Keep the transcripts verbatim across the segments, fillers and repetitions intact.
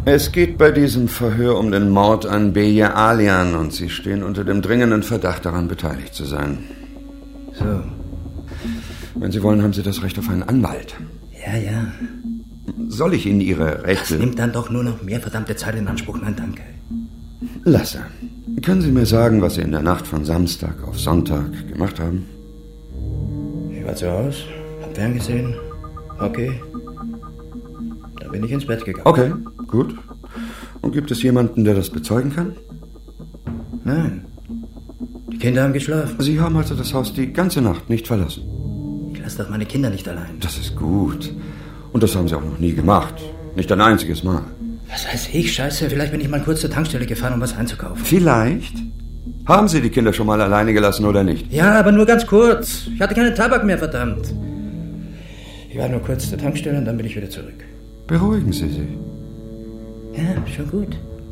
Es geht bei diesem Verhör um den Mord an Beje Alian und Sie stehen unter dem dringenden Verdacht, daran beteiligt zu sein. So. Wenn Sie wollen, haben Sie das Recht auf einen Anwalt. Ja, ja. Soll ich Ihnen Ihre Rechte... Das nimmt dann doch nur noch mehr verdammte Zeit in Anspruch. Nein, danke. Lasse, können Sie mir sagen, was Sie in der Nacht von Samstag auf Sonntag gemacht haben? Ich war zu Hause, hab Fern gesehen. Okay. Dann bin ich ins Bett gegangen. Okay, gut. Und gibt es jemanden, der das bezeugen kann? Nein. Die Kinder haben geschlafen. Sie haben also das Haus die ganze Nacht nicht verlassen? Ich lasse doch meine Kinder nicht allein. Das ist gut. Und das haben Sie auch noch nie gemacht. Nicht ein einziges Mal. Was weiß ich, Scheiße. Vielleicht bin ich mal kurz zur Tankstelle gefahren, um was einzukaufen. Vielleicht? Haben Sie die Kinder schon mal alleine gelassen oder nicht? Ja, aber nur ganz kurz. Ich hatte keinen Tabak mehr, verdammt. Ich war nur kurz zur Tankstelle und dann bin ich wieder zurück. Beruhigen Sie sich. Ja, schon gut.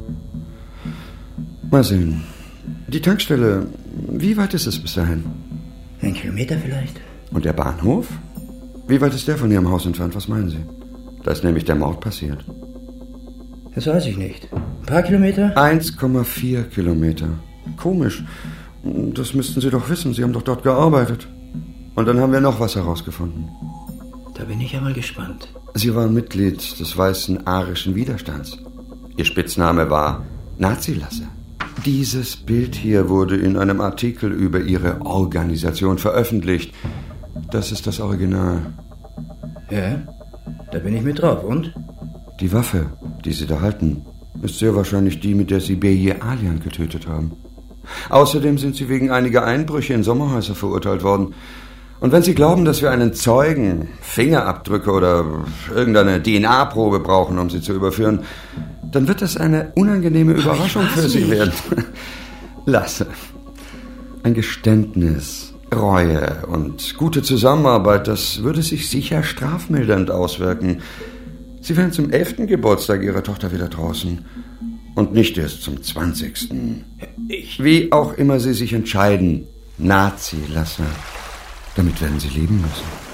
Mal sehen. Die Tankstelle, wie weit ist es bis dahin? Ein Kilometer vielleicht. Und der Bahnhof? Wie weit ist der von Ihrem Haus entfernt? Was meinen Sie? Da ist nämlich der Mord passiert. Das weiß ich nicht. Ein paar Kilometer? eins Komma vier Kilometer. Komisch. Das müssten Sie doch wissen. Sie haben doch dort gearbeitet. Und dann haben wir noch was herausgefunden. Da bin ich ja mal gespannt. Sie waren Mitglied des weißen arischen Widerstands. Ihr Spitzname war Nazi-Lasse. Dieses Bild hier wurde in einem Artikel über Ihre Organisation veröffentlicht. Das ist das Original. Ja, da bin ich mit drauf. Und? Die Waffe, die Sie da halten, ist sehr wahrscheinlich die, mit der Sie Beje Alian getötet haben. Außerdem sind Sie wegen einiger Einbrüche in Sommerhäuser verurteilt worden. Und wenn Sie glauben, dass wir einen Zeugen, Fingerabdrücke oder irgendeine D N A-Probe brauchen, um Sie zu überführen, dann wird das eine unangenehme Überraschung für Sie werden. Lasse. Ein Geständnis, Reue und gute Zusammenarbeit, das würde sich sicher strafmildernd auswirken. Sie wären zum elften Geburtstag Ihrer Tochter wieder draußen. Und nicht erst zum zwanzigsten Ich... Wie auch immer Sie sich entscheiden, Nazi-Lasse. Damit werden Sie leben müssen.